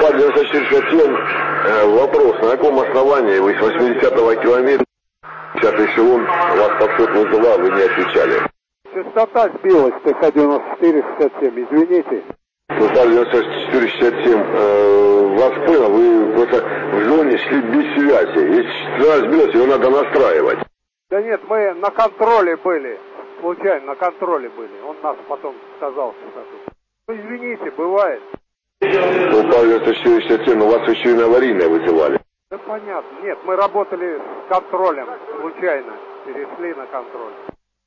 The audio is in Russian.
Султан 9467, вопрос, на каком основании вы с 80-го километра, 50-й эшелон, вас подход вызывал, вы не отвечали? Частота сбилась, ТХ-94-67, извините. Султан 9467, вас понял, вы просто в зоне шли без связи. Если частота сбилась, его надо настраивать. Да нет, мы на контроле были, случайно на контроле были, он нас потом сказал частоту. Ну извините, бывает. Султан 9467, но вас еще и на аварийное вызывали. Да понятно, нет, мы работали с контролем, случайно перешли на контроль.